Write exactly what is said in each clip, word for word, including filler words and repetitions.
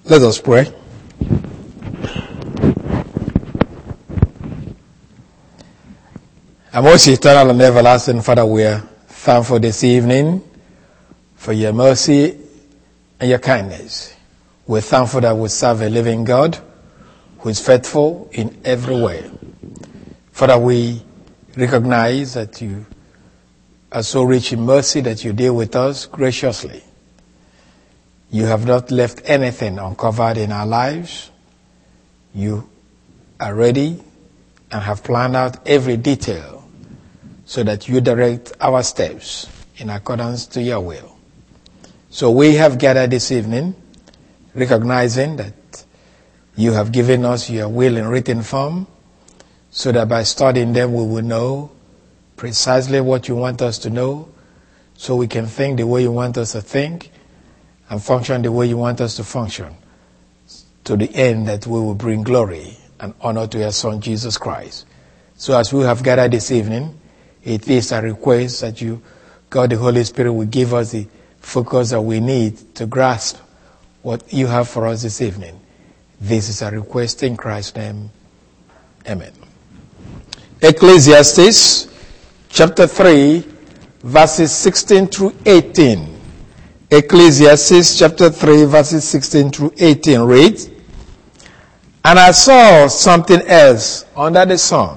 Let us pray. Our most eternal and everlasting Father, we are thankful this evening for your mercy and your kindness. We're thankful that we serve a living God who is faithful in every way. Father, we recognize that you are so rich in mercy that you deal with us graciously. You have not left anything uncovered in our lives. You are ready and have planned out every detail so that you direct our steps in accordance to your will. So we have gathered this evening recognizing that you have given us your will in written form so that by studying them we will know precisely what you want us to know, so we can think the way you want us to think and function the way you want us to function, to the end that we will bring glory and honor to your Son, Jesus Christ. So as we have gathered this evening, it is a request that you, God the Holy Spirit, will give us the focus that we need to grasp what you have for us this evening. This is a request in Christ's name. Amen. Ecclesiastes chapter three, verses sixteen through eighteen. Ecclesiastes chapter three, verses sixteen through eighteen reads, "And I saw something else under the sun.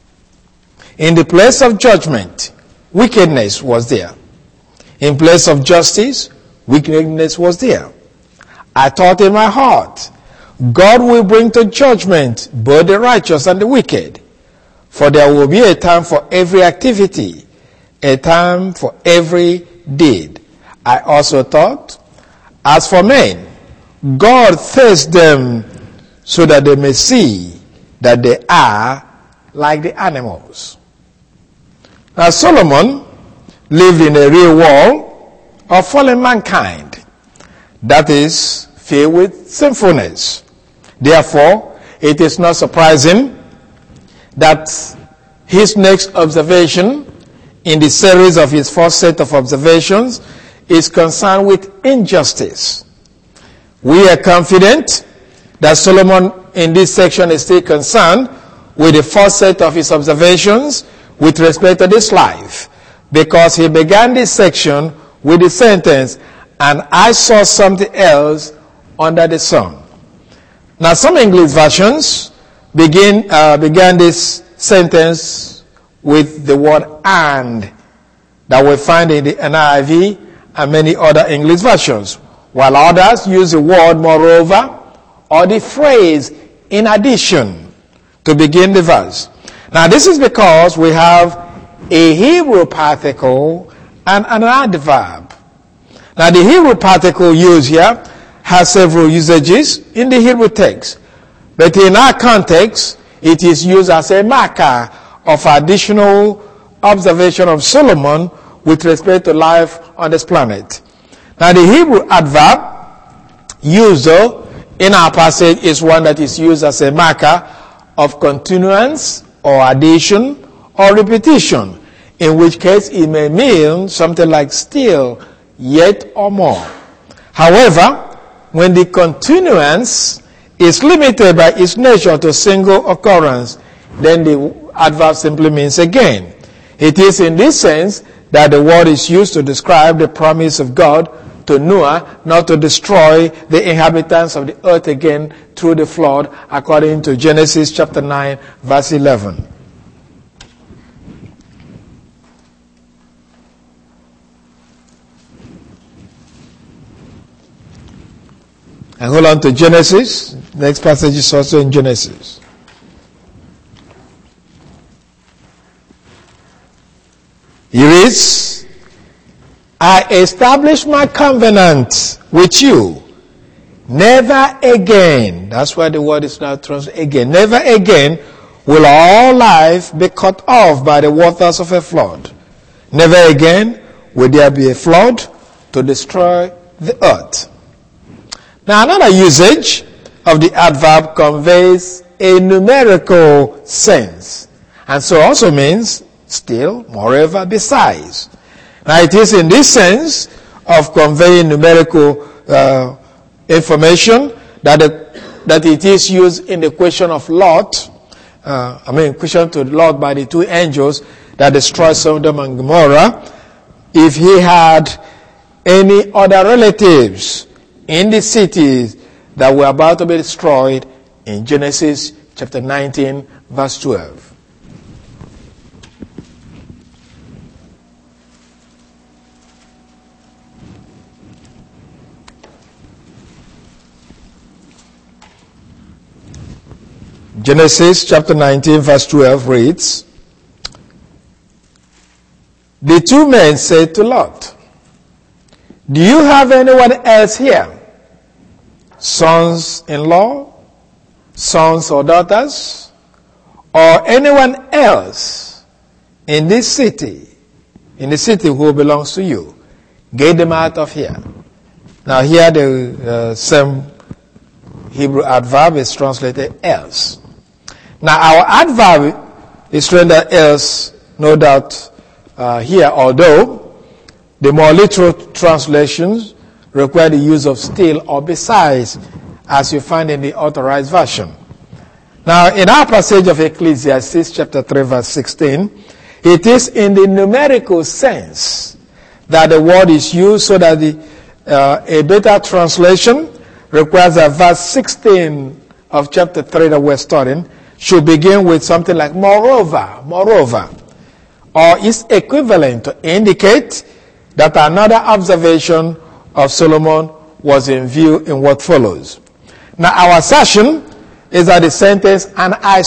In the place of judgment, wickedness was there. In place of justice, wickedness was there. I thought in my heart, God will bring to judgment both the righteous and the wicked. For there will be a time for every activity, a time for every deed. I also thought, as for men, God faced them so that they may see that they are like the animals." Now Solomon lived in a real world of fallen mankind that is filled with sinfulness. Therefore, it is not surprising that his next observation in the series of his first set of observations is concerned with injustice. We are confident that Solomon in this section is still concerned with the first set of his observations with respect to this life, because he began this section with the sentence, "And I saw something else under the sun." Now some English versions begin uh, began this sentence with the word "and" that we find in the N I V and many other English versions, while others use the word "moreover" or the phrase "in addition" to begin the verse. Now this is because we have a Hebrew particle and an adverb. Now the Hebrew particle used here has several usages in the Hebrew text, but in our context it is used as a marker of additional observation of Solomon with respect to life on this planet. Now the Hebrew adverb used though in our passage is one that is used as a marker of continuance or addition or repetition, in which case it may mean something like still, yet, or more. However, when the continuance is limited by its nature to single occurrence, then the adverb simply means again. It is in this sense that the word is used to describe the promise of God to Noah not to destroy the inhabitants of the earth again through the flood, according to Genesis chapter nine, verse eleven. And hold on to Genesis. Next passage is also in Genesis. He reads, "I establish my covenant with you. Never again," that's why the word is now translated again, "never again will all life be cut off by the waters of a flood. Never again will there be a flood to destroy the earth." Now another usage of the adverb conveys a numerical sense, and so also means still, moreover, besides. Now it is in this sense of conveying numerical uh, information that it, that it is used in the question of Lot, uh, I mean, question to Lot by the two angels that destroyed Sodom and Gomorrah, if he had any other relatives in the cities that were about to be destroyed in Genesis chapter nineteen, verse twelve. Genesis chapter nineteen, verse twelve reads, the two men said to Lot, do you have anyone else here? Sons-in-law, sons or daughters, or anyone else in this city, in the city who belongs to you? Get them out of here. Now here the uh, same Hebrew adverb is translated else. Now our adverb is rendered else, no doubt, uh, here, although the more literal translations require the use of still or besides, as you find in the Authorized Version. Now, in our passage of Ecclesiastes chapter three, verse sixteen, it is in the numerical sense that the word is used, so that the, uh, a better translation requires that verse sixteen of chapter three that we're studying should begin with something like moreover, moreover, or is equivalent to indicate that another observation of Solomon was in view in what follows. Now our assertion is that the sentence, and I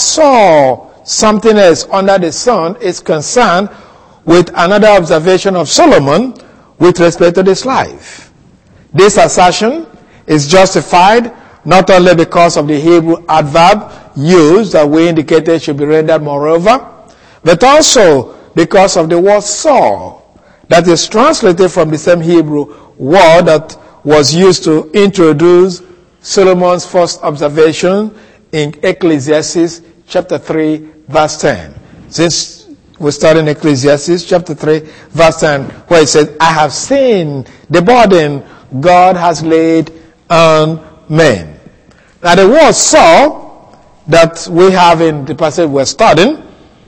saw something else under the sun, is concerned with another observation of Solomon with respect to this life. This assertion is justified not only because of the Hebrew adverb used that we indicated should be rendered moreover, but also because of the word saw that is translated from the same Hebrew word that was used to introduce Solomon's first observation in Ecclesiastes chapter three, verse ten. Since we start in Ecclesiastes chapter three, verse ten, where it says, I have seen the burden God has laid on men. Now the word saw that we have in the passage we're studying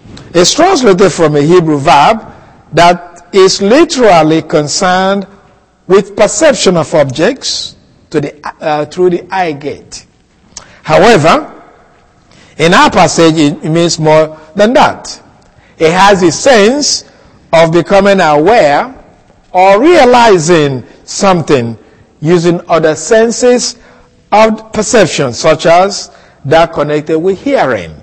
is translated from a Hebrew verb that is literally concerned with perception of objects to the, uh, through the eye gate. However, in our passage, it means more than that. It has the sense of becoming aware or realizing something using other senses of perception, such as that connected with hearing.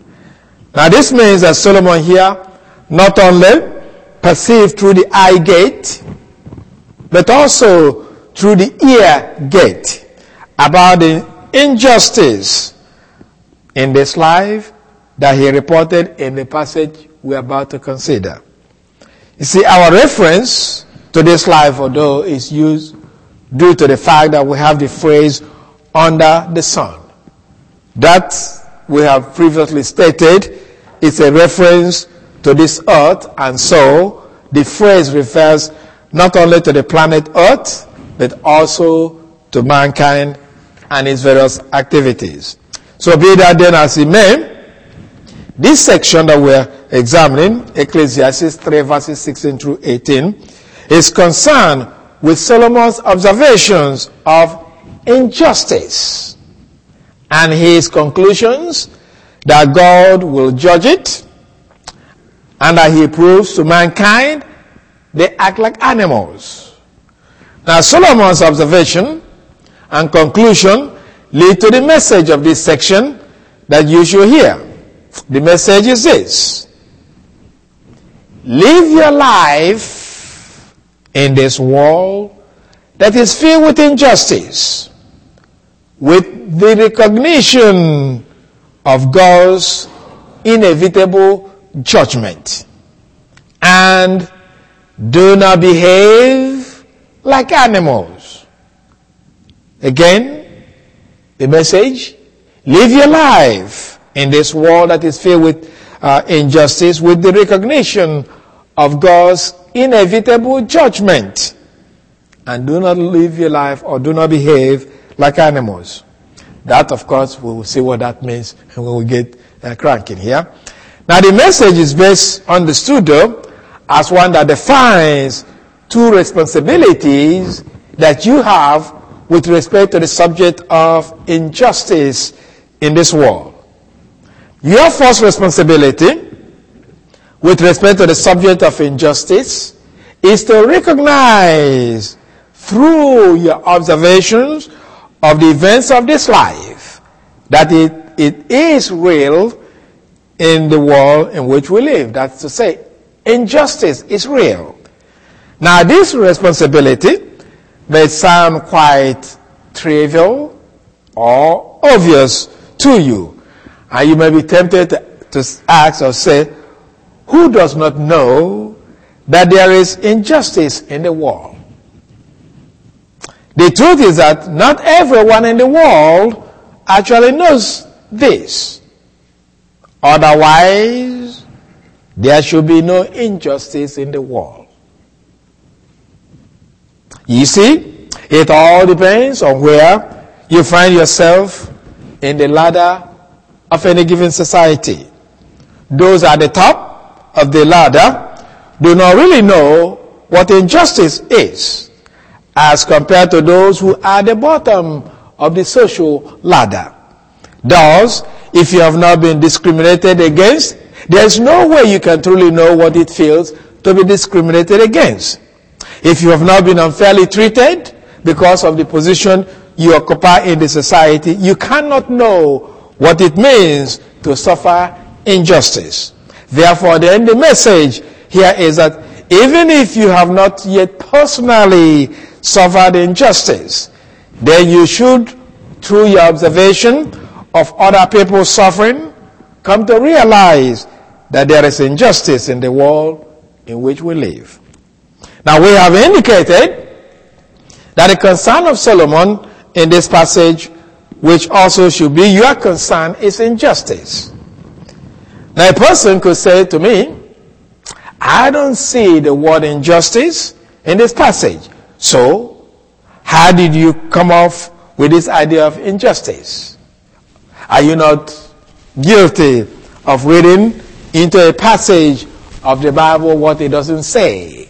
Now this means that Solomon here not only perceived through the eye gate, but also through the ear gate about the injustice in this life that he reported in the passage we're about to consider. You see, our reference to this life, although is used due to the fact that we have the phrase under the sun. That we have previously stated is a reference to this earth, and so the phrase refers not only to the planet Earth, but also to mankind and its various activities. So be that then as it may, this section that we're examining, Ecclesiastes three verses sixteen through eighteen, is concerned with Solomon's observations of injustice and his conclusions that God will judge it, and that he proves to mankind they act like animals. Now Solomon's observation and conclusion lead to the message of this section that you should hear. The message is this: live your life in this world that is filled with injustice, with the recognition of God's inevitable judgment, and do not behave like animals. Again, the message: live your life in this world that is filled with uh, injustice, with the recognition of God's inevitable judgment, and do not live your life or do not behave like animals. That, of course, we will see what that means when we get uh, cranking here. Now, the message is best understood, though, as one that defines two responsibilities that you have with respect to the subject of injustice in this world. Your first responsibility with respect to the subject of injustice is to recognize through your observations of the events of this life that it, it is real in the world in which we live. That's to say, injustice is real. Now, this responsibility may sound quite trivial or obvious to you. And you may be tempted to, to ask or say, who does not know that there is injustice in the world? The truth is that not everyone in the world actually knows this. Otherwise, there should be no injustice in the world. You see, it all depends on where you find yourself in the ladder of any given society. Those at the top of the ladder do not really know what injustice is as compared to those who are at the bottom of the social ladder. Thus, if you have not been discriminated against, there is no way you can truly know what it feels to be discriminated against. If you have not been unfairly treated because of the position you occupy in the society, you cannot know what it means to suffer injustice. Therefore, then the message here is that even if you have not yet personally suffered injustice, then you should, through your observation of other people's suffering, come to realize that there is injustice in the world in which we live. Now, we have indicated that the concern of Solomon in this passage, which also should be your concern, is injustice. Now, a person could say to me, I don't see the word injustice in this passage. So, how did you come off with this idea of injustice? Are you not guilty of reading into a passage of the Bible what it doesn't say?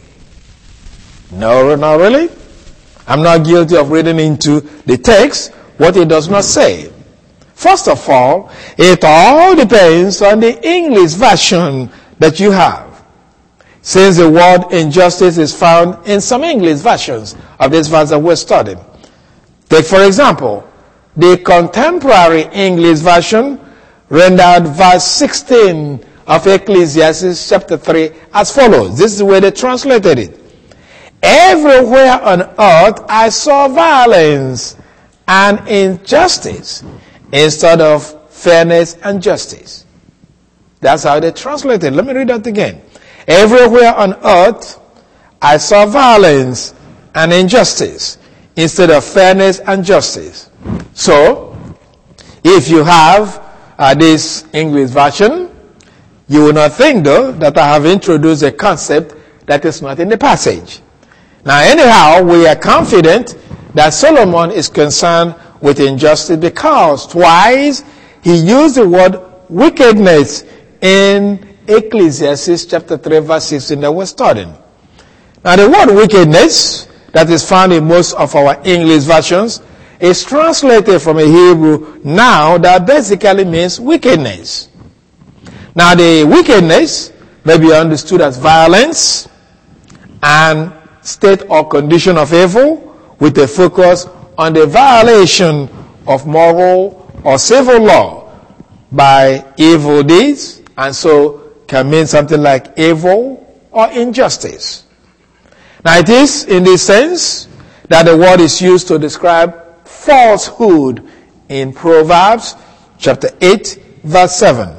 No, not really. I'm not guilty of reading into the text what it does not say. First of all, it all depends on the English version that you have. Since the word injustice is found in some English versions of this verse that we're studying. Take, for example, the contemporary English version rendered verse sixteen of Ecclesiastes chapter three as follows. This is the way they translated it. Everywhere on earth I saw violence and injustice instead of fairness and justice. That's how they translated. Let me read that again. Everywhere on earth I saw violence and injustice instead of fairness and justice. So, if you have uh, this English version, you will not think, though, that I have introduced a concept that is not in the passage. Now, anyhow, we are confident that Solomon is concerned with injustice because twice he used the word wickedness in Ecclesiastes chapter three verse sixteen that we're studying. Now, the word wickedness that is found in most of our English versions is translated from a Hebrew now that basically means wickedness. Now, the wickedness may be understood as violence and state or condition of evil with a focus on the violation of moral or civil law by evil deeds, and so can mean something like evil or injustice. Now, it is in this sense that the word is used to describe falsehood in Proverbs chapter eight verse seven.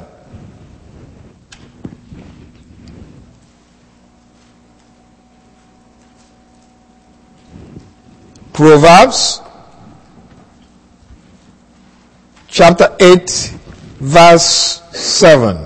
Proverbs chapter eight verse seven.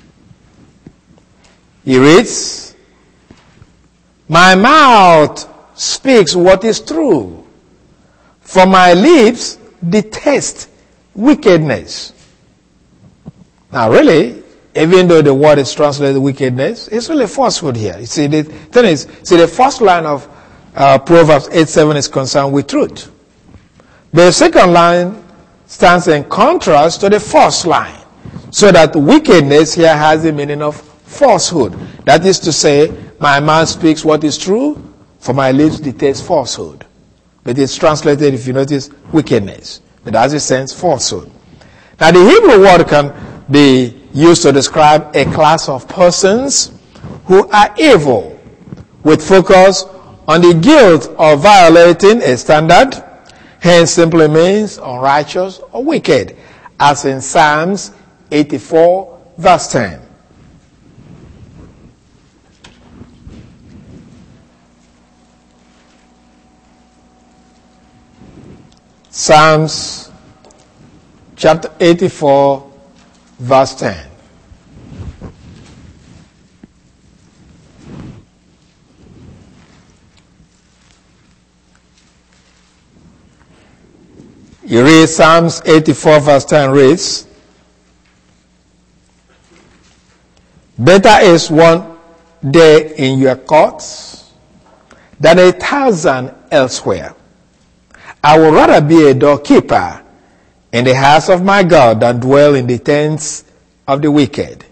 He reads, "My mouth speaks what is true, for my lips detest wickedness. Now really, even though the word is translated wickedness, it's really falsehood here. You see, the thing is, see, the first line of uh, Proverbs eight seven is concerned with truth. But the second line stands in contrast to the first line. So that wickedness here has the meaning of falsehood. That is to say, my mouth speaks what is true, for my lips detest falsehood. But it's translated, if you notice, wickedness. But as it sense, falsehood. Now the Hebrew word can be used to describe a class of persons who are evil, with focus on the guilt of violating a standard, hence simply means unrighteous or wicked, as in Psalms eighty-four verse ten. Psalms chapter eighty-four verse ten. You read Psalms eighty-four verse ten reads, better is one day in your courts than a thousand elsewhere. I would rather be a doorkeeper in the house of my God than dwell in the tents of the wicked.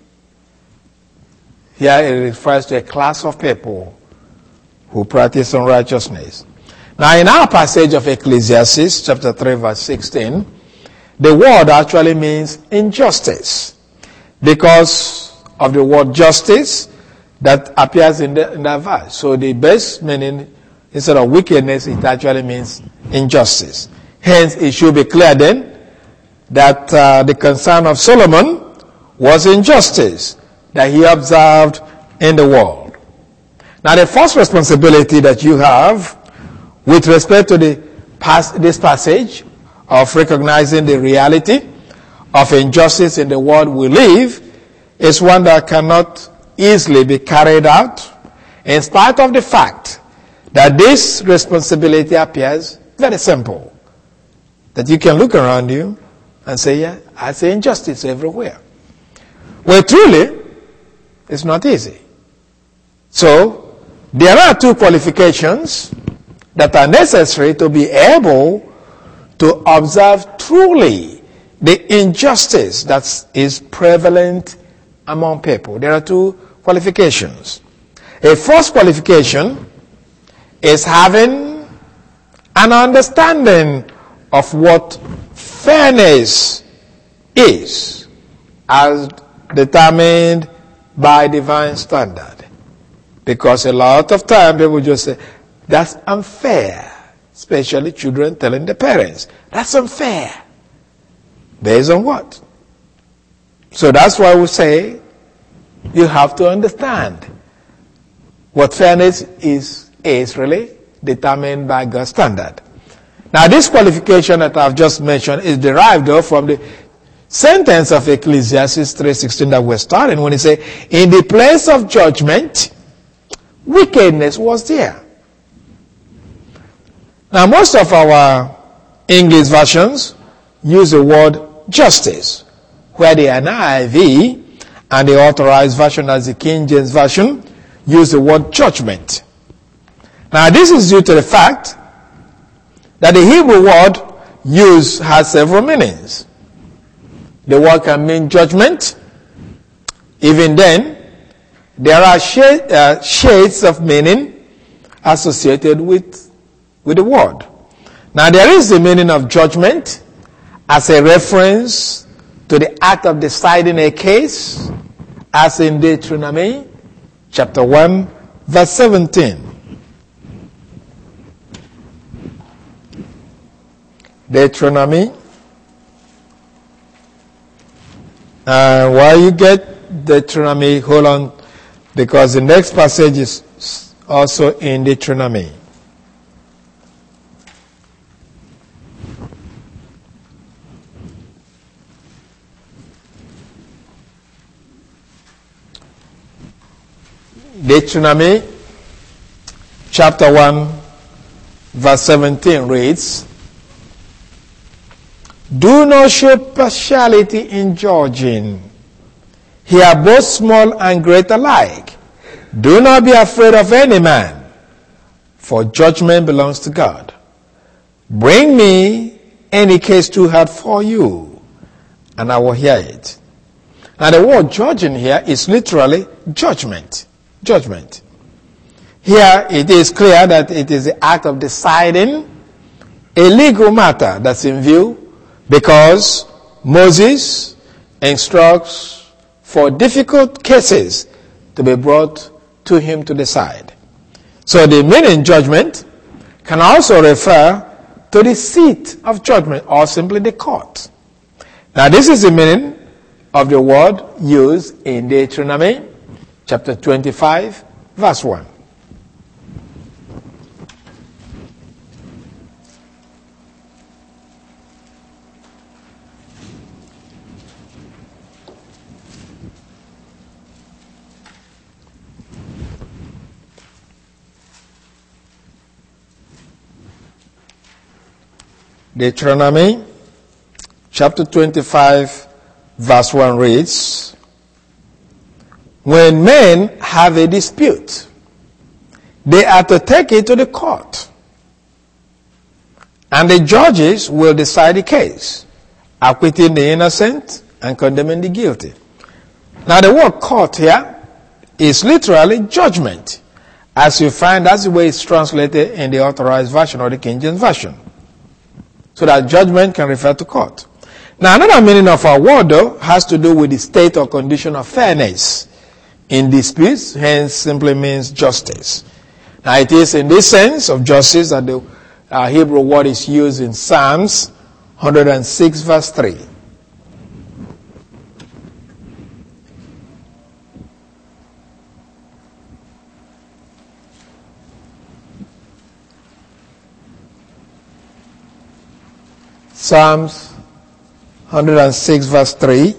Here it refers to a class of people who practice unrighteousness. Now in our passage of Ecclesiastes chapter three verse sixteen, the word actually means injustice because of the word justice that appears in, the, in that verse. So the best meaning, instead of wickedness, it actually means injustice. Hence, it should be clear then that uh, the concern of Solomon was injustice that he observed in the world. Now, the first responsibility that you have with respect to the pas- this passage of recognizing the reality of injustice in the world we live is one that cannot easily be carried out in spite of the fact that this responsibility appears very simple. That you can look around you and say, yeah, I see injustice everywhere. Well, truly, it's not easy. So, there are two qualifications that are necessary to be able to observe truly the injustice that is prevalent among people. There are two qualifications. A first qualification is having an understanding of what fairness is as determined by divine standard. Because a lot of time people just say, that's unfair. Especially children telling the parents, that's unfair. Based on what? So that's why we say you have to understand what fairness is, is really determined by God's standard. Now this qualification that I've just mentioned is derived though from the sentence of Ecclesiastes three sixteen that we're starting when it says, in the place of judgment, wickedness was there. Now most of our English versions use the word justice, where the N I V and the authorized version as the King James Version use the word judgment. Now this is due to the fact that the Hebrew word used has several meanings. The word can mean judgment. Even then, there are shade, uh, shades of meaning associated with, with the word. Now there is the meaning of judgment as a reference to the act of deciding a case, as in Deuteronomy chapter one verse seventeen. Deuteronomy. Uh, while you get Deuteronomy, hold on, because the next passage is also in Deuteronomy. Deuteronomy chapter one verse seventeen reads, "Do not show partiality in judging. He are both small and great alike. Do not be afraid of any man, for judgment belongs to God. Bring me any case too hard for you, and I will hear it." Now the word judging here is literally judgment. Judgment. Here it is clear that it is the act of deciding a legal matter that's in view, because Moses instructs for difficult cases to be brought to him to decide. So the meaning judgment can also refer to the seat of judgment, or simply the court. Now this is the meaning of the word used in Deuteronomy chapter twenty-five, verse one. Deuteronomy chapter twenty-five, verse one reads, "When men have a dispute, they are to take it to the court, and the judges will decide the case, acquitting the innocent and condemning the guilty." Now the word court here is literally judgment, as you find that's the way it's translated in the Authorized Version or the King James Version. So that judgment can refer to court. Now another meaning of our word though has to do with the state or condition of fairness in disputes, hence simply means justice. Now it is in this sense of justice that the uh, Hebrew word is used in Psalms one hundred six verse three. Psalms one hundred six verse three.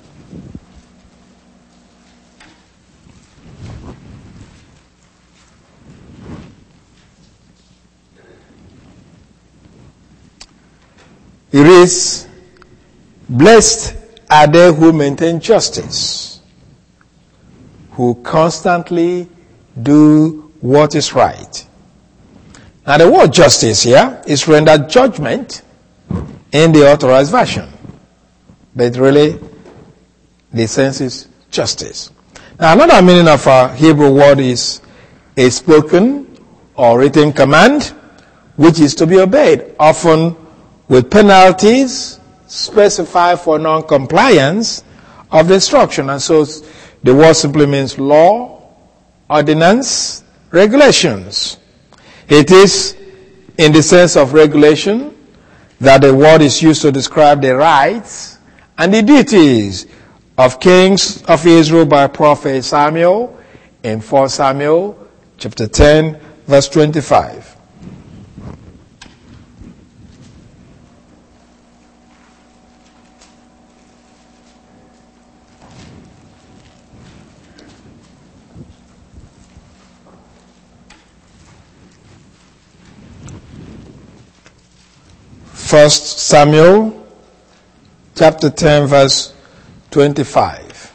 It reads, "Blessed are they who maintain justice, who constantly do what is right." Now the word justice here is rendered judgment in the Authorized Version, but really the sense is justice. Now another meaning of our Hebrew word is a spoken or written command which is to be obeyed, often with penalties specified for non-compliance of the instruction. And so the word simply means law, ordinance, regulations. It is in the sense of regulation that the word is used to describe the rights and the duties of kings of Israel by prophet Samuel in First Samuel chapter ten verse twenty-five. First Samuel chapter ten verse twenty-five.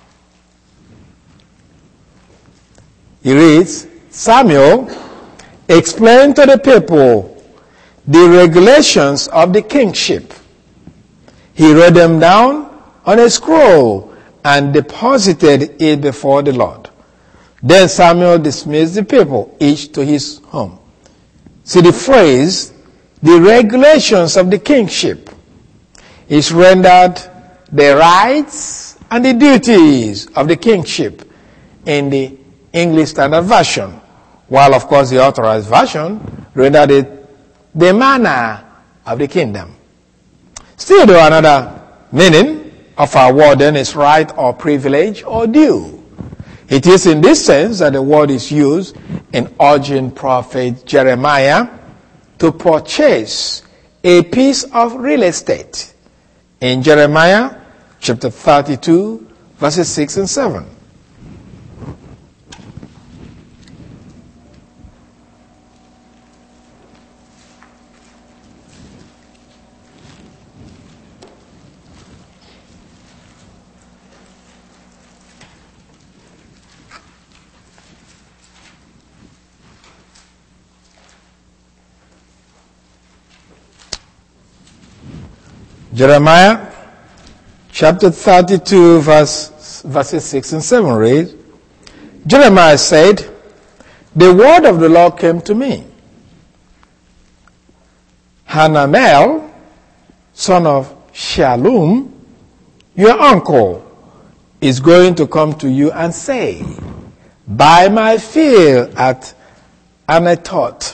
He reads, "Samuel explained to the people the regulations of the kingship. He wrote them down on a scroll and deposited it before the Lord. Then Samuel dismissed the people, each to his home." See, the phrase, "the regulations of the kingship," is rendered the rights and the duties of the kingship in the English Standard Version, while of course the Authorized Version rendered it the manner of the kingdom. Still though, another meaning of our word then is right or privilege or due. It is in this sense that the word is used in urging prophet Jeremiah to purchase a piece of real estate in Jeremiah chapter thirty-two verses six and seven. Jeremiah chapter thirty-two, verse, verses six and seven read, Jeremiah said, the word of the Lord came to me. Hanamel, son of Shallum, your uncle, is going to come to you and say, buy my field at Anathoth,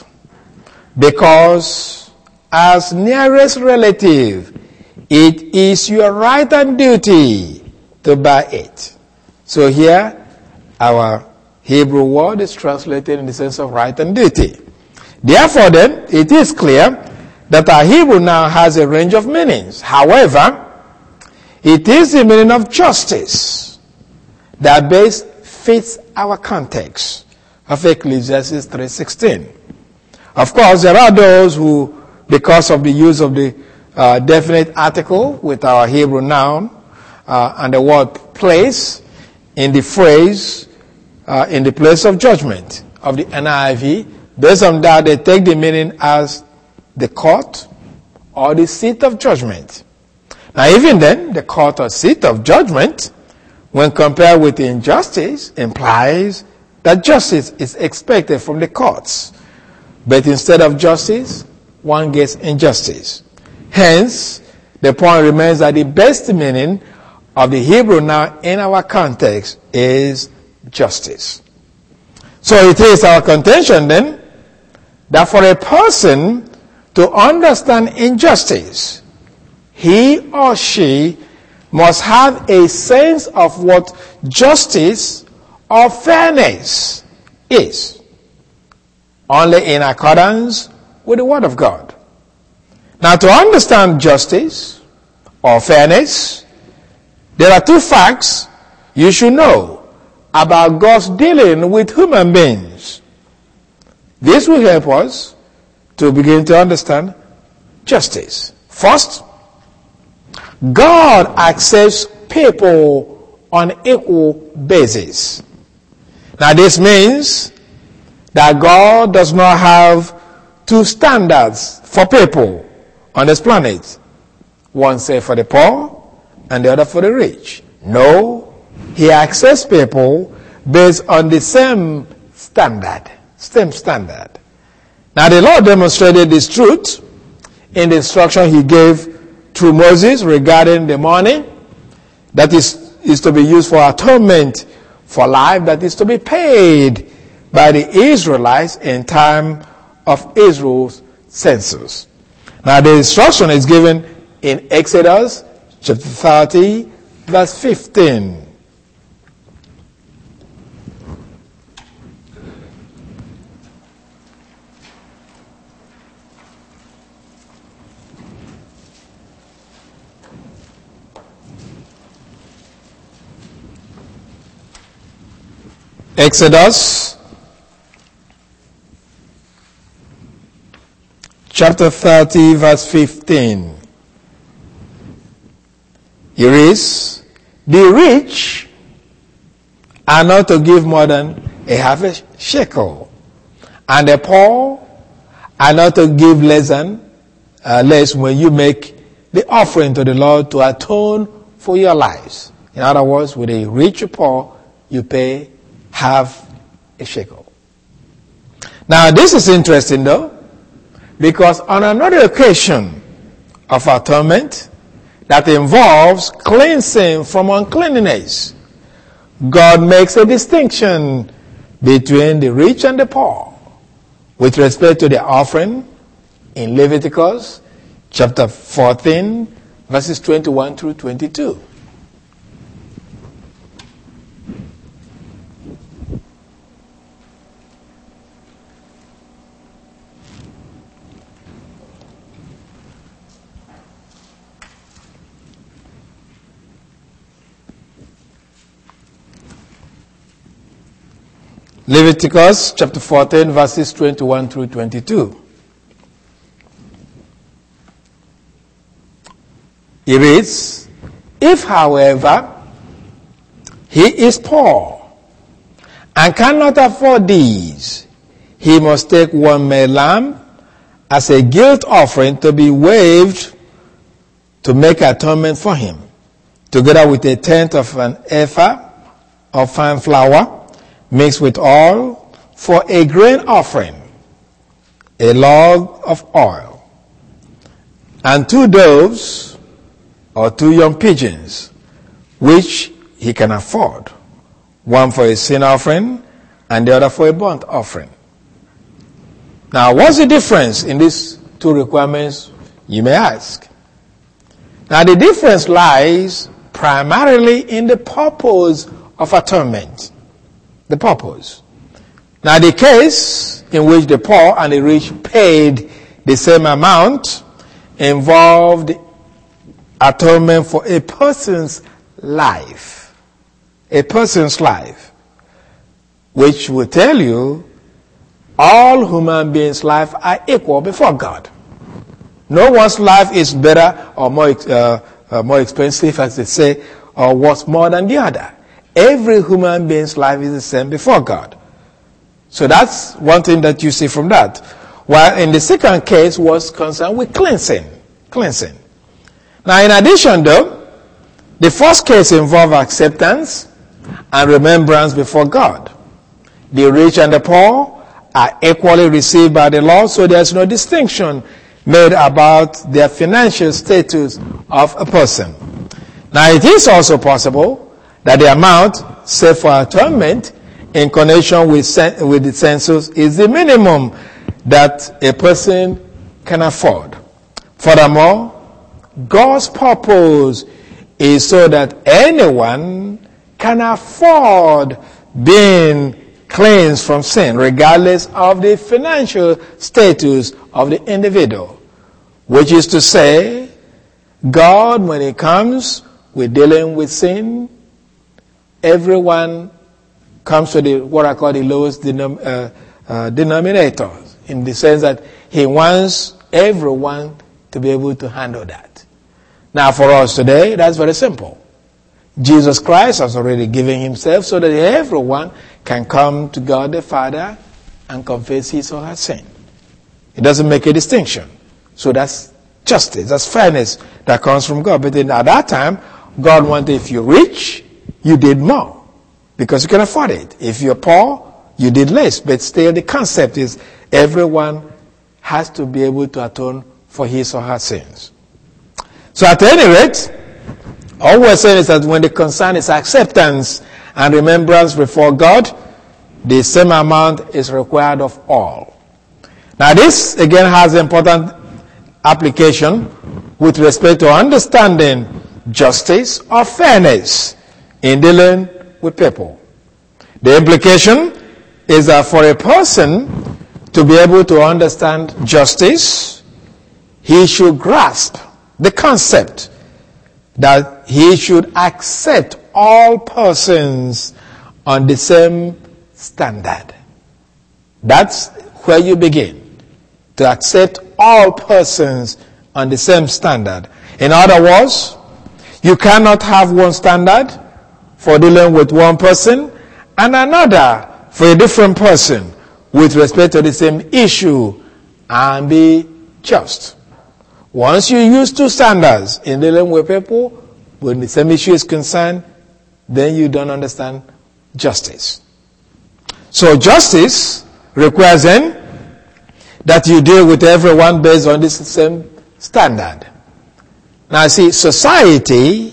because as nearest relative, it is your right and duty to buy it. So here, our Hebrew word is translated in the sense of right and duty. Therefore then, it is clear that our Hebrew now has a range of meanings. However, it is the meaning of justice that best fits our context of Ecclesiastes three sixteen. Of course, there are those who, because of the use of the uh, definite article with our Hebrew noun uh, and the word place in the phrase uh, in the place of judgment of the N I V, based on that they take the meaning as the court or the seat of judgment. Now even then, the court or seat of judgment, when compared with injustice, implies that justice is expected from the courts. But instead of justice, one gets injustice. Hence, the point remains that the best meaning of the Hebrew now in our context is justice. So it is our contention then that for a person to understand injustice, he or she must have a sense of what justice or fairness is, only in accordance with the Word of God. Now, to understand justice or fairness, there are two facts you should know about God's dealing with human beings. This will help us to begin to understand justice. First, God accepts people on equal basis. Now this means that God does not have two standards for people on this planet. One set for the poor and the other for the rich. No, he accepts people based on the same standard. Same standard. Now the Lord demonstrated this truth in the instruction he gave through Moses regarding the money that is, is to be used for atonement for life, that is to be paid by the Israelites in time of Israel's census. Now the instruction is given in Exodus chapter thirty, verse fifteen. Exodus chapter thirty, verse fifteen. Here is, the rich are not to give more than a half a shekel, and the poor are not to give less than uh, less when you make the offering to the Lord to atone for your lives. In other words, with a rich or poor, you pay half a shekel. Now this is interesting though, because on another occasion of atonement that involves cleansing from uncleanness, God makes a distinction between the rich and the poor with respect to the offering in Leviticus chapter fourteen, verses twenty-one through twenty-two. Leviticus chapter fourteen, verses twenty-one through twenty-two. It reads, if, however, he is poor and cannot afford these, he must take one male lamb as a guilt offering to be waved to make atonement for him, together with a tenth of an ephah of fine flour mixed with oil for a grain offering, a log of oil, and two doves or two young pigeons, which he can afford, one for a sin offering and the other for a burnt offering. Now, what's the difference in these two requirements, you may ask? Now, the difference lies primarily in the purpose of atonement. The purpose. Now, the case in which the poor and the rich paid the same amount involved atonement for a person's life. A person's life. Which will tell you all human beings' life are equal before God. No one's life is better or more uh, uh, more expensive, as they say, or worth more than the other. Every human being's life is the same before God. So that's one thing that you see from that. While in the second case was concerned with cleansing. Cleansing. Now, in addition, though, the first case involved acceptance and remembrance before God. The rich and the poor are equally received by the Lord, so there's no distinction made about their financial status of a person. Now, it is also possible that the amount set for atonement in connection with, with the census is the minimum that a person can afford. Furthermore, God's purpose is so that anyone can afford being cleansed from sin, regardless of the financial status of the individual. Which is to say, God, when it comes with dealing with sin, everyone comes to the what I call the lowest denom- uh, uh, denominator, in the sense that he wants everyone to be able to handle that. Now, for us today, that's very simple. Jesus Christ has already given himself so that everyone can come to God the Father and confess his or her sin. It doesn't make a distinction. So that's justice, that's fairness that comes from God. But then at that time, God wanted, if you're rich, you did more because you can afford it. If you're poor, you did less. But still the concept is everyone has to be able to atone for his or her sins. So at any rate, all we're saying is that when the concern is acceptance and remembrance before God, the same amount is required of all. Now this again has important application with respect to understanding justice or fairness in dealing with people. The implication is that for a person to be able to understand justice, he should grasp the concept that he should accept all persons on the same standard. That's where you begin, to accept all persons on the same standard. In other words, you cannot have one standard for dealing with one person and another for a different person with respect to the same issue and be just. Once you use two standards in dealing with people, when the same issue is concerned, then you don't understand justice. So justice requires then that you deal with everyone based on this same standard. Now see, society,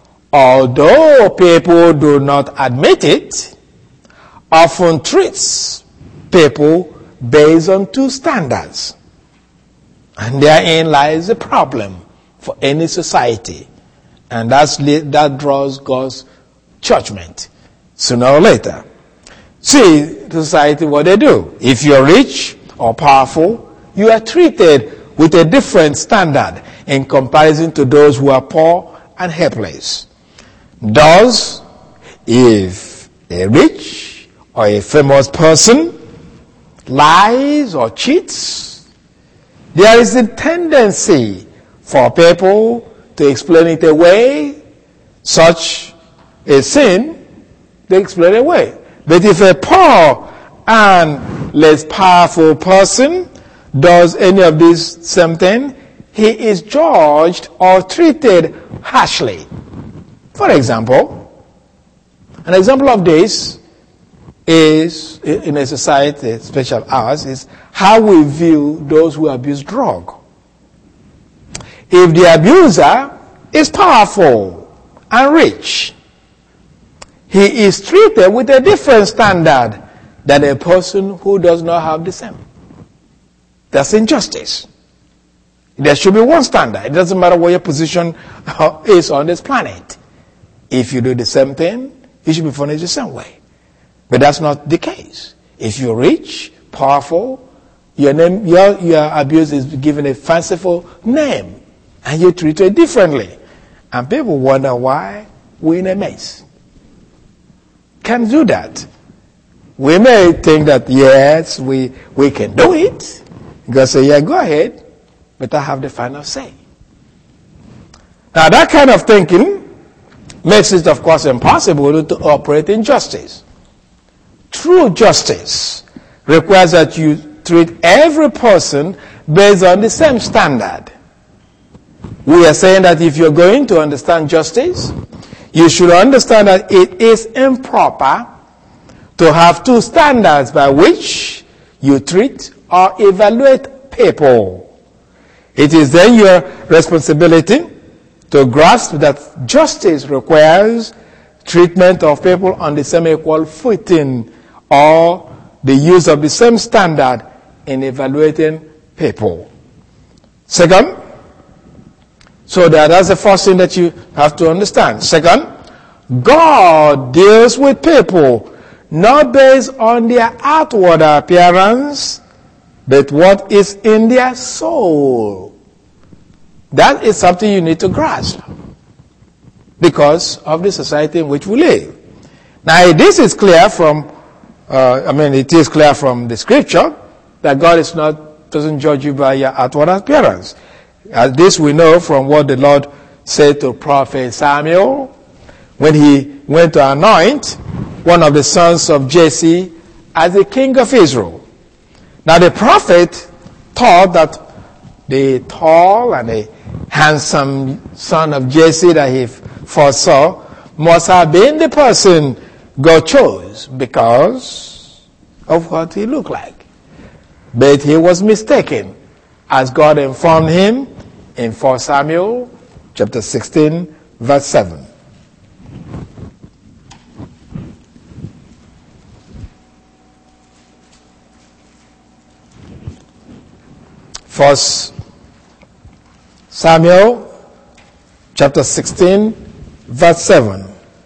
although people do not admit it, often treats people based on two standards. And therein lies the problem for any society. And that's, that draws God's judgment sooner or later. See, society, what they do. If you're rich or powerful, you are treated with a different standard in comparison to those who are poor and helpless. Thus, if a rich or a famous person lies or cheats, there is a tendency for people to explain it away. Such a sin, they explain it away. But if a poor and less powerful person does any of this same thing, he is judged or treated harshly. For example, an example of this is, in a society, especially ours, is how we view those who abuse drug. If the abuser is powerful and rich, he is treated with a different standard than a person who does not have the same. That's injustice. There should be one standard. It doesn't matter what your position is on this planet. If you do the same thing, you should be punished the same way. But that's not the case. If you're rich, powerful, your name, your, your abuse is given a fanciful name, and you're treated differently. And people wonder why we're in a mess. Can't do that. We may think that, yes, we, we can do it. God say, yeah, go ahead, but I have the final say. Now, that kind of thinking makes it, of course, impossible to operate in justice. True justice requires that you treat every person based on the same standard. We are saying that if you're going to understand justice, you should understand that it is improper to have two standards by which you treat or evaluate people. It is then your responsibility to grasp that justice requires treatment of people on the same equal footing or the use of the same standard in evaluating people. Second, so that, that's the first thing that you have to understand. Second, God deals with people not based on their outward appearance, but what is in their soul. That is something you need to grasp because of the society in which we live. Now, this is clear from, uh, I mean, it is clear from the scripture that God is not, doesn't judge you by your outward appearance. As this we know from what the Lord said to Prophet Samuel when he went to anoint one of the sons of Jesse as the king of Israel. Now the prophet thought that the tall and the handsome son of Jesse that he foresaw must have been the person God chose because of what he looked like. But he was mistaken, as God informed him in First Samuel chapter sixteen, verse seven. First Samuel chapter sixteen, verse seven.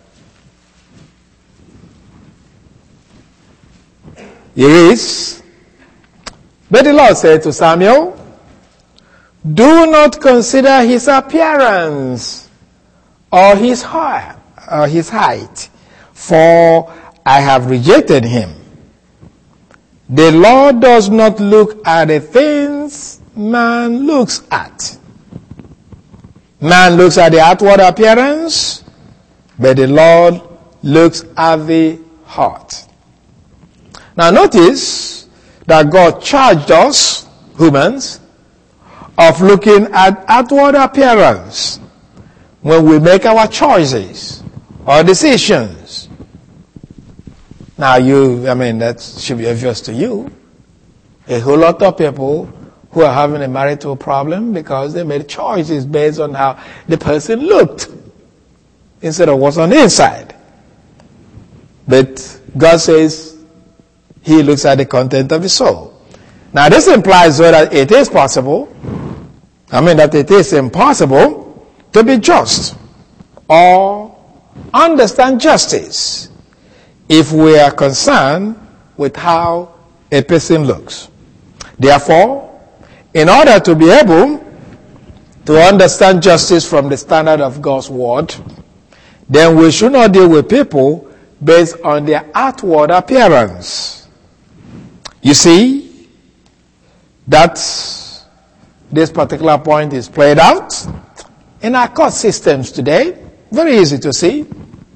Here is, but the Lord said to Samuel, do not consider his appearance or his height, or his height, for I have rejected him. The Lord does not look at the things man looks at. Man looks at the outward appearance, but the Lord looks at the heart. Now notice that God charged us, humans, of looking at outward appearance when we make our choices or decisions. Now you, I mean, that should be obvious to you. A whole lot of people who are having a marital problem because they made choices based on how the person looked instead of what's on the inside. But God says he looks at the content of the soul. Now this implies though that it is possible, I mean that it is impossible to be just or understand justice if we are concerned with how a person looks. Therefore, in order to be able to understand justice from the standard of God's word, then we should not deal with people based on their outward appearance. You see, that's this particular point is played out in our court systems today. Very easy to see.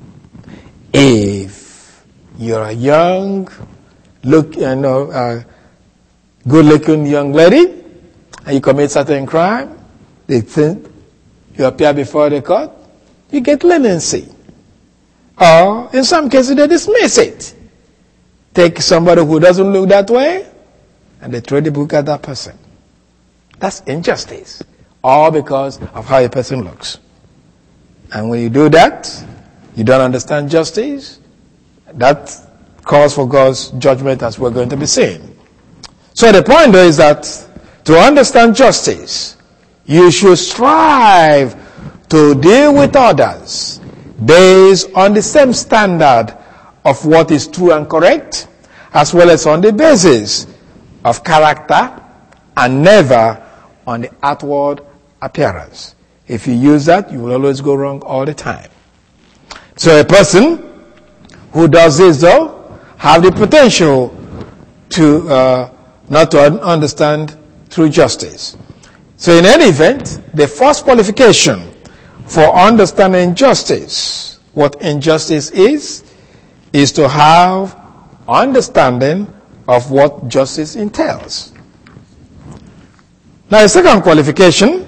If you're a young, look, you know, uh, good-looking young lady, and you commit certain crime, they think you appear before the court, you get leniency. Or, in some cases, they dismiss it. Take somebody who doesn't look that way, and they throw the book at that person. That's injustice. All because of how a person looks. And when you do that, you don't understand justice. That calls for God's judgment, as we're going to be seeing. So the point though is that to understand justice, you should strive to deal with others based on the same standard of what is true and correct, as well as on the basis of character, and never on the outward appearance. If you use that, you will always go wrong all the time. So a person who does this, though, have the potential to uh, not to understand true justice. So in any event, the first qualification for understanding justice, what injustice is, is to have understanding of what justice entails. Now, the second qualification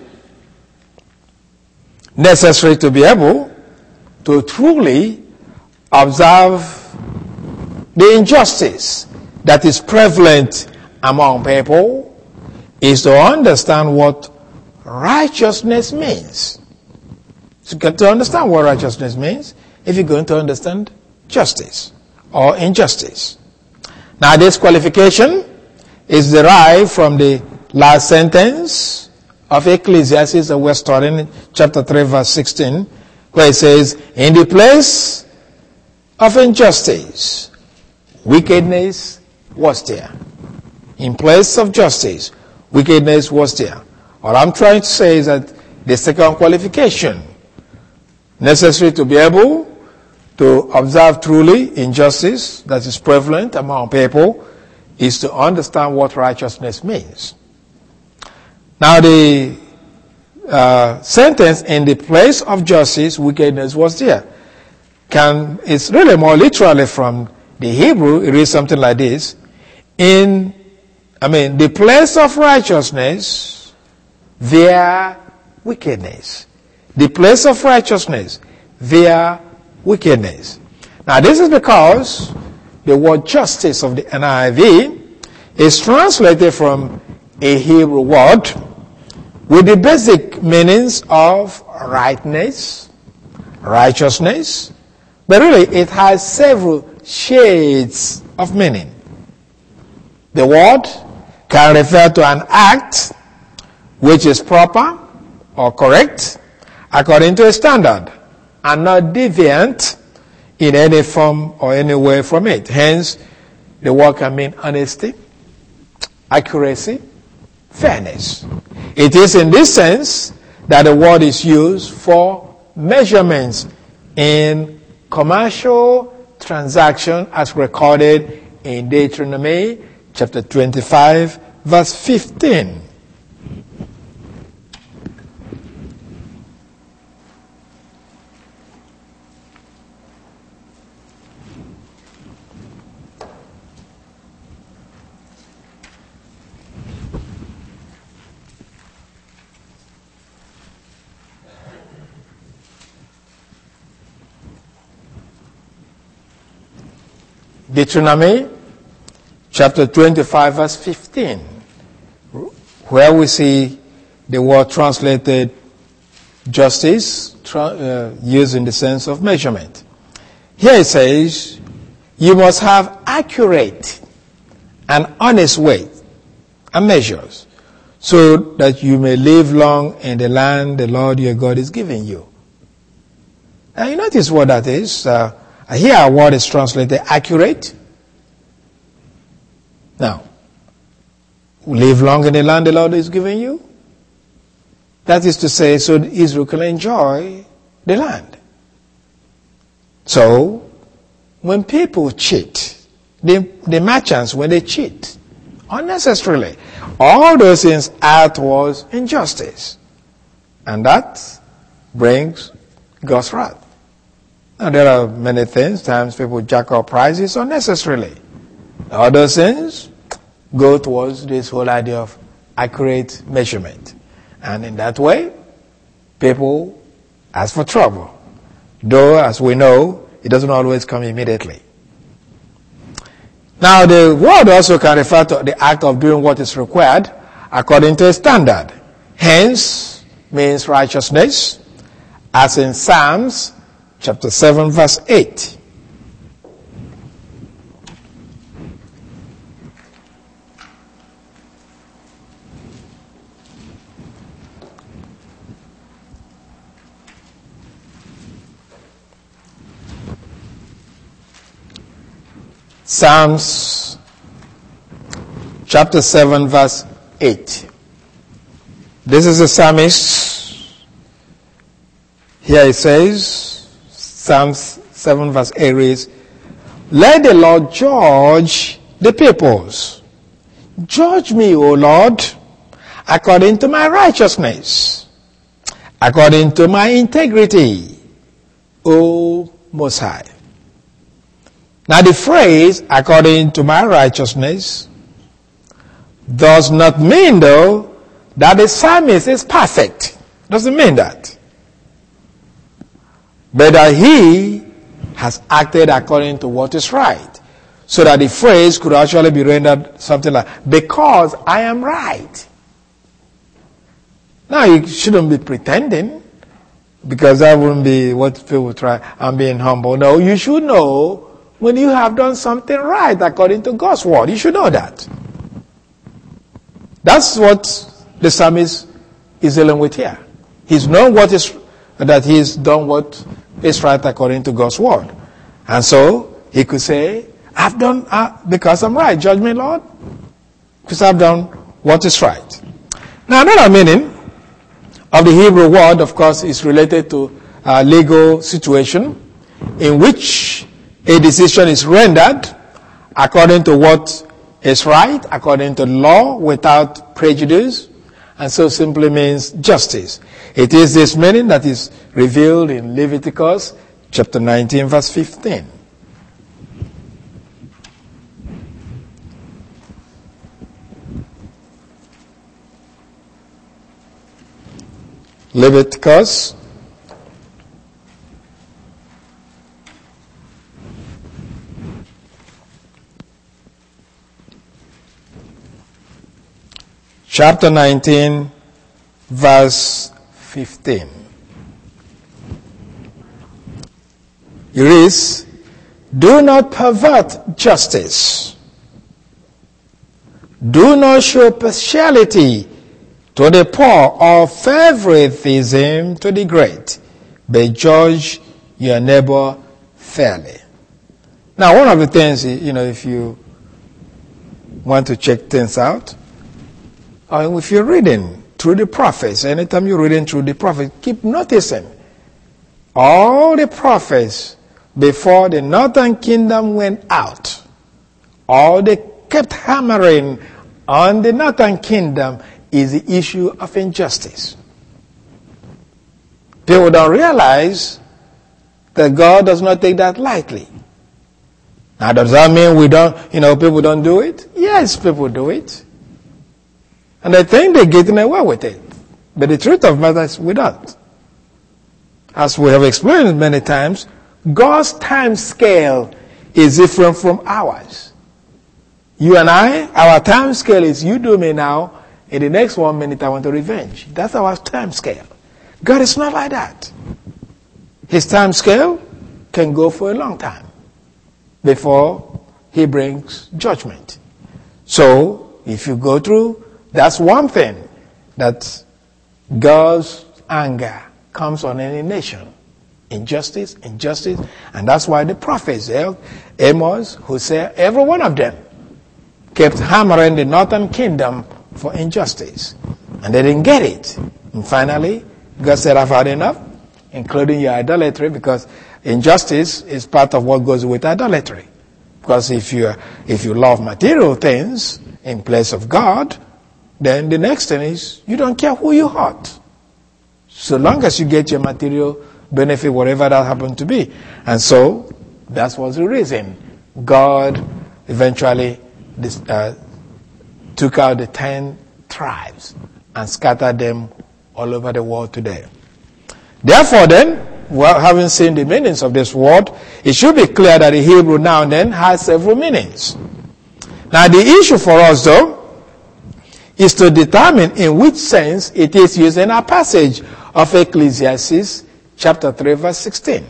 necessary to be able to truly observe the injustice that is prevalent among people is to understand what righteousness means. So you got to understand what righteousness means if you're going to understand justice or injustice. Now, this qualification is derived from the last sentence of Ecclesiastes that we're studying in chapter three, verse sixteen, where it says, in the place of injustice, wickedness was there. In place of justice, wickedness was there. What I'm trying to say is that the second qualification necessary to be able to observe truly injustice that is prevalent among people is to understand what righteousness means. Now, the uh, sentence, in the place of justice, wickedness was there, can, it's really more literally from the Hebrew. It reads something like this. In, I mean, the place of righteousness, there wickedness. The place of righteousness, there wickedness. Now, this is because the word justice of the N I V is translated from a Hebrew word with the basic meanings of rightness, righteousness, but really it has several shades of meaning. The word can refer to an act which is proper or correct according to a standard and not deviant in any form or any way from it. Hence, the word can mean honesty, accuracy, fairness. It is in this sense that the word is used for measurements in commercial transaction as recorded in Deuteronomy chapter twenty-five, verse fifteen. Deuteronomy chapter twenty-five, verse fifteen, where we see the word translated justice tra- uh, used in the sense of measurement. Here it says, you must have accurate and honest weight and measures so that you may live long in the land the Lord your God is giving you. Now you notice what that is. Uh, Here our word is translated accurate. Now, live long in the land the Lord is giving you. That is to say, so that Israel can enjoy the land. So, when people cheat, the, the merchants, when they cheat, unnecessarily, all those things add towards injustice. And that brings God's wrath. Now, there are many things. Times people jack up prices unnecessarily. Other things go towards this whole idea of accurate measurement. And in that way, people ask for trouble. Though, as we know, it doesn't always come immediately. Now, the word also can refer to the act of doing what is required according to a standard. Hence, means righteousness, as in Psalms chapter seven, verse eight. Psalms chapter seven, verse eight. This is the psalmist. Here it says, Psalms seven, verse eight reads, "Let the Lord judge the peoples. Judge me, O Lord, according to my righteousness, according to my integrity, O Most High." Now the phrase, according to my righteousness, does not mean, though, that the psalmist is perfect. Doesn't mean that. But that he has acted according to what is right. So that the phrase could actually be rendered something like, because I am right. Now you shouldn't be pretending, because that wouldn't be what people try. I'm being humble. No, you should know when you have done something right according to God's word. You should know that. That's what the psalmist is dealing with here. He's known what is, that he's done what is right according to God's word. And so, he could say, I've done, uh, because I'm right. Judge me, Lord, because I've done what is right. Now, another meaning of the Hebrew word, of course, is related to a legal situation in which a decision is rendered according to what is right, according to law, without prejudice, and so simply means justice. It is this meaning that is revealed in Leviticus chapter nineteen, verse fifteen. Leviticus chapter nineteen, verse fifteen. It reads, "Do not pervert justice. Do not show partiality to the poor or favoritism to the great, but judge your neighbor fairly." Now, one of the things, you know, if you want to check things out, or if you're reading through the prophets, anytime you're reading through the prophets, keep noticing all the prophets before the northern kingdom went out, all they kept hammering on the northern kingdom is the issue of injustice. People don't realize that God does not take that lightly. Now, does that mean we don't, you know, people don't do it? Yes, people do it. And they think they're getting away with it. But the truth of the matter is we don't. As we have explained many times, God's time scale is different from ours. You and I, our time scale is you do me now, in the next one minute I want to revenge. That's our time scale. God is not like that. His time scale can go for a long time before he brings judgment. So, if you go through, that's one thing, that God's anger comes on any nation. Injustice, injustice. And that's why the prophets, Amos, Hosea, every one of them kept hammering the northern kingdom for injustice. And they didn't get it. And finally, God said, I've had enough, including your idolatry, because injustice is part of what goes with idolatry. Because if you if you love material things in place of God, then the next thing is you don't care who you hurt. So long as you get your material benefit, whatever that happened to be. And so, that was the reason God eventually uh, took out the ten tribes and scattered them all over the world today. Therefore then, well, having seen the meanings of this word, it should be clear that the Hebrew now and then has several meanings. Now the issue for us though, is to determine in which sense it is used in our passage of Ecclesiastes chapter three verse sixteen.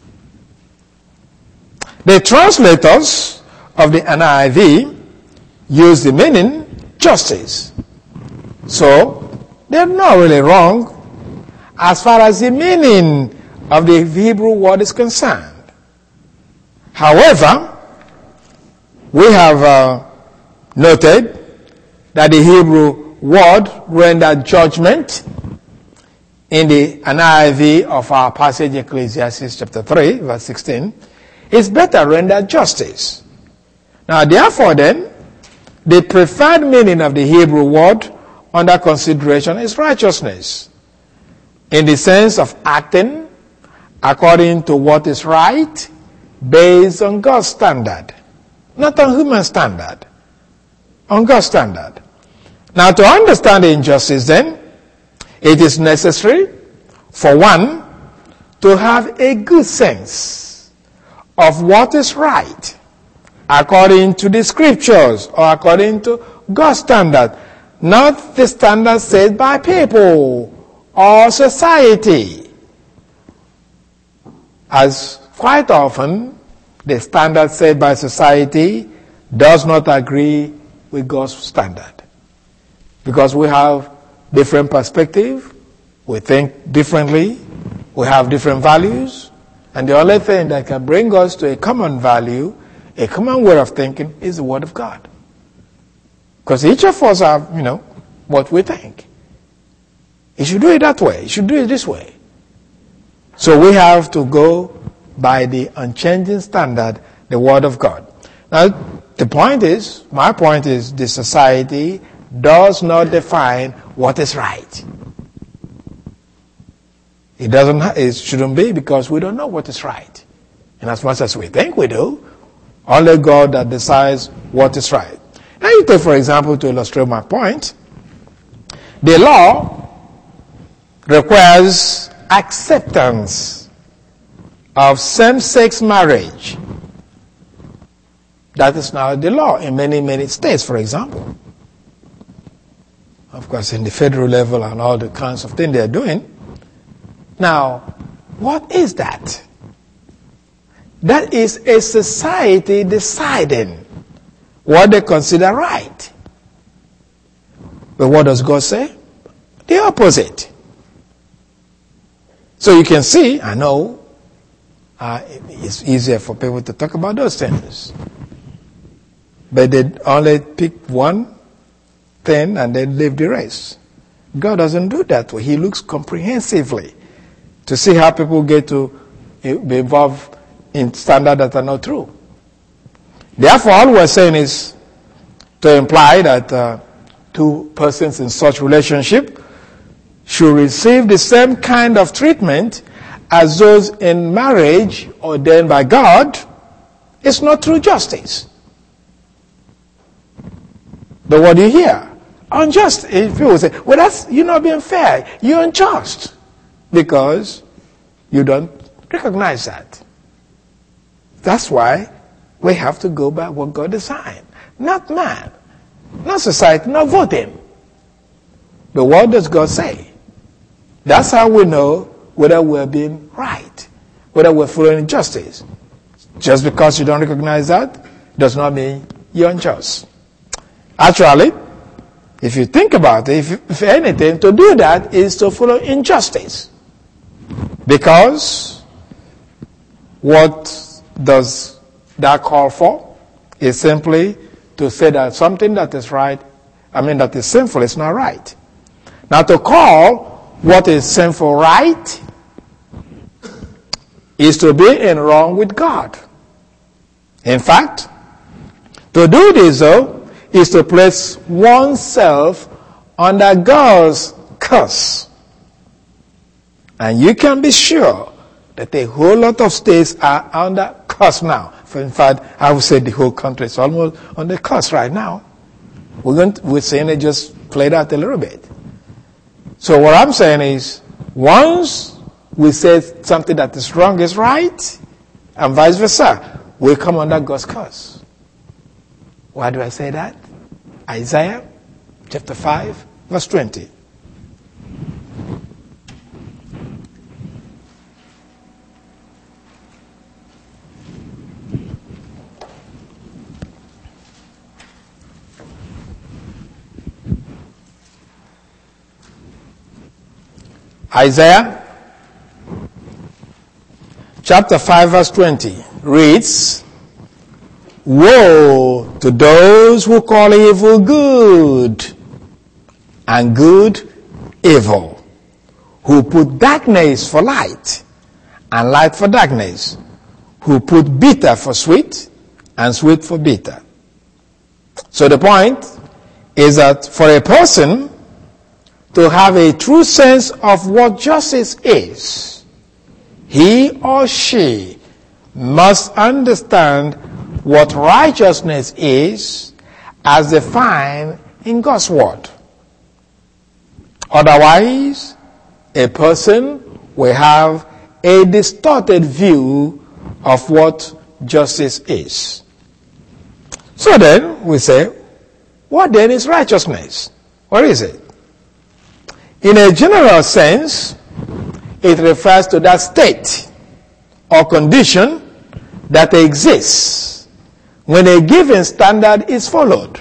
The translators of the N I V use the meaning justice. So, they're not really wrong as far as the meaning of the Hebrew word is concerned. However, we have uh, noted that the Hebrew word rendered judgment in the N I V of our passage Ecclesiastes chapter three verse sixteen is better rendered justice. Now therefore then, the preferred meaning of the Hebrew word under consideration is righteousness, in the sense of acting according to what is right based on God's standard, not on human standard, on God's standard. Now to understand the injustice then, it is necessary for one to have a good sense of what is right according to the scriptures or according to God's standard, not the standard set by people or society. As quite often the standard set by society does not agree with God's standard. Because we have different perspective, we think differently, we have different values, and the only thing that can bring us to a common value, a common way of thinking, is the Word of God. Because each of us have, you know, what we think. You should do it that way, you should do it this way. So we have to go by the unchanging standard, the Word of God. Now, the point is, my point is, the society does not define what is right. It doesn't. Ha- it shouldn't be, because we don't know what is right. And as much as we think we do, only God that decides what is right. Now you take, for example, to illustrate my point, the law requires acceptance of same-sex marriage. That is now the law in many, many states, for example. Of course, in the federal level and all the kinds of things they're doing. Now, what is that? That is a society deciding what they consider right. But what does God say? The opposite. So you can see, I know, uh, it's easier for people to talk about those things. But they only pick one thing and then leave the rest. God doesn't do that way. He looks comprehensively to see how people get to be involved in standards that are not true. Therefore, all we're saying is to imply that uh, two persons in such relationship should receive the same kind of treatment as those in marriage ordained by God. It's not true justice. But what do you hear? Unjust. People say, well, that's, you're not being fair. You're unjust. Because you don't recognize that. That's why we have to go by what God designed. Not man. Not society. Not voting. But what does God say? That's how we know whether we're being right. Whether we're following justice. Just because you don't recognize that does not mean you're unjust. Actually, if you think about it, if, if anything, to do that is to follow injustice. Because what does that call for? Is simply to say that something that is right, I mean that is sinful, is not right. Now to call what is sinful right is to be in wrong with God. In fact, to do this though, is to place oneself under God's curse. And you can be sure that a whole lot of states are under curse now. In fact, I would say the whole country is almost on the curse right now. We're going to, we're saying it just played out a little bit. So what I'm saying is, once we say something that is wrong is right, and vice versa, we come under God's curse. Why do I say that? Isaiah chapter five, verse twenty. Isaiah chapter five, verse twenty reads, "Woe to those who call evil good and good evil, who put darkness for light and light for darkness, who put bitter for sweet and sweet for bitter." So the point is that for a person to have a true sense of what justice is, he or she must understand what righteousness is as defined in God's word. Otherwise, a person will have a distorted view of what justice is. So then, we say, what then is righteousness? What is it? In a general sense, it refers to that state or condition that exists when a given standard is followed.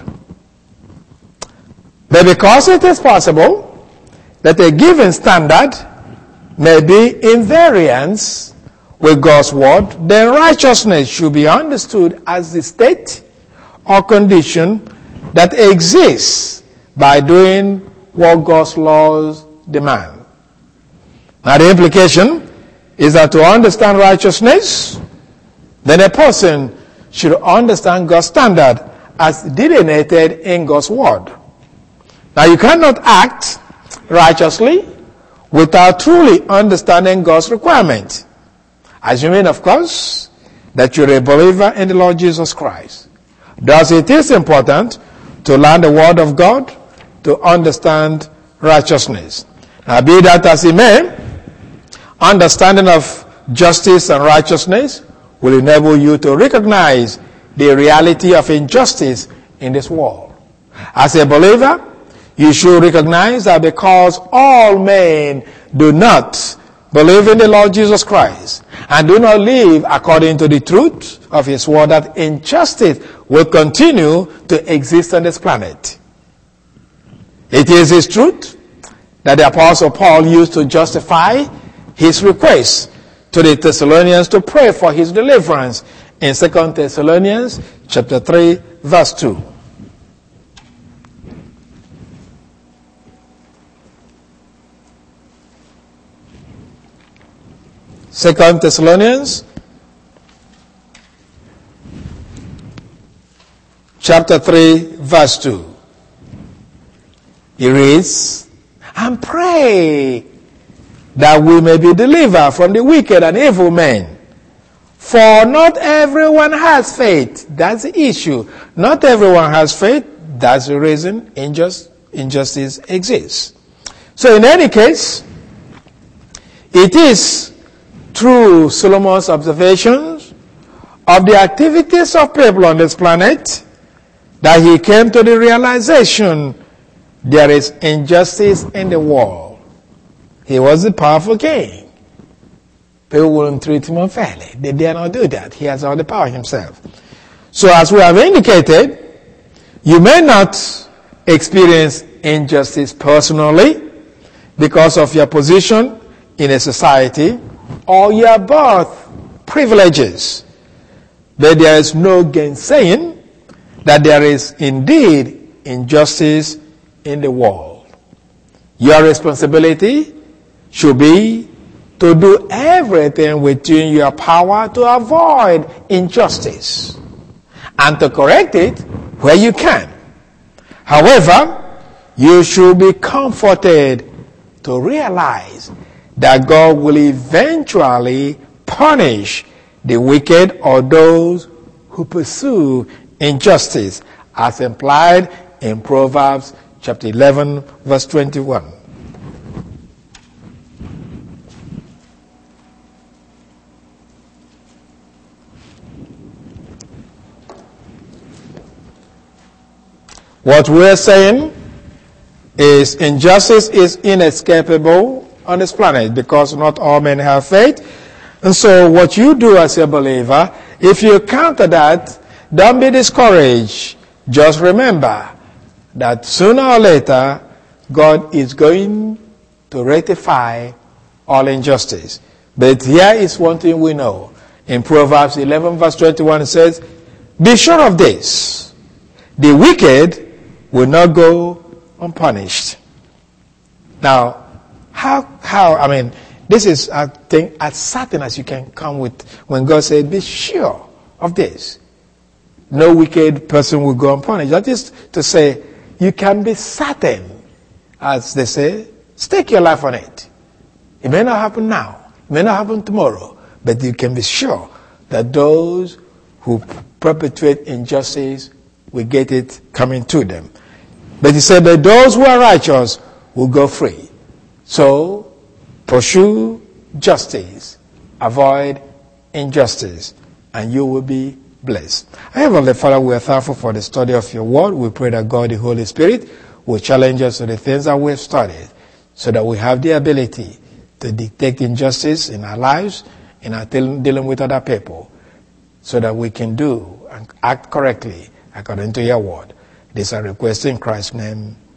But because it is possible that a given standard may be in variance with God's word, then righteousness should be understood as the state or condition that exists by doing what God's laws demand. Now the implication is that to understand righteousness, then a person should understand God's standard as delineated in God's word. Now you cannot act righteously without truly understanding God's requirement, assuming, of course, that you're a believer in the Lord Jesus Christ. Thus it is important to learn the word of God to understand righteousness. Now, be that as it may, understanding of justice and righteousness will enable you to recognize the reality of injustice in this world. As a believer, you should recognize that because all men do not believe in the Lord Jesus Christ and do not live according to the truth of his word, that injustice will continue to exist on this planet. It is his truth that the Apostle Paul used to justify his request to the Thessalonians to pray for his deliverance in Second Thessalonians chapter three, verse two. Second Thessalonians chapter three, verse two. He reads, "And pray that we may be delivered from the wicked and evil men. For not everyone has faith." That's the issue. Not everyone has faith. That's the reason injust, injustice exists. So in any case, it is through Solomon's observations of the activities of people on this planet that he came to the realization there is injustice in the world. He was a powerful king. People wouldn't treat him unfairly. They dare not do that. He has all the power himself. So as we have indicated, you may not experience injustice personally because of your position in a society or your birth privileges. But there is no gainsaying that there is indeed injustice in the world. Your responsibility should be to do everything within your power to avoid injustice and to correct it where you can. However, you should be comforted to realize that God will eventually punish the wicked or those who pursue injustice, as implied in Proverbs chapter eleven, verse twenty-one. What we're saying is injustice is inescapable on this planet because not all men have faith. And so what you do as a believer, if you counter that, don't be discouraged. Just remember that sooner or later, God is going to rectify all injustice. But here is one thing we know. In Proverbs eleven verse twenty-one it says, be sure of this, the wicked will not go unpunished. Now, how, how, I mean, this is, I think, as certain as you can come with when God said, be sure of this. No wicked person will go unpunished. That is to say, you can be certain, as they say, stake your life on it. It may not happen now. It may not happen tomorrow. But you can be sure that those who perpetuate injustice will get it coming to them. But he said that those who are righteous will go free. So, pursue justice, avoid injustice, and you will be blessed. Heavenly Father, we are thankful for the study of your word. We pray that God, the Holy Spirit, will challenge us to the things that we have studied so that we have the ability to detect injustice in our lives, in our dealing with other people, so that we can do and act correctly according to your word. This I request in Christ's name.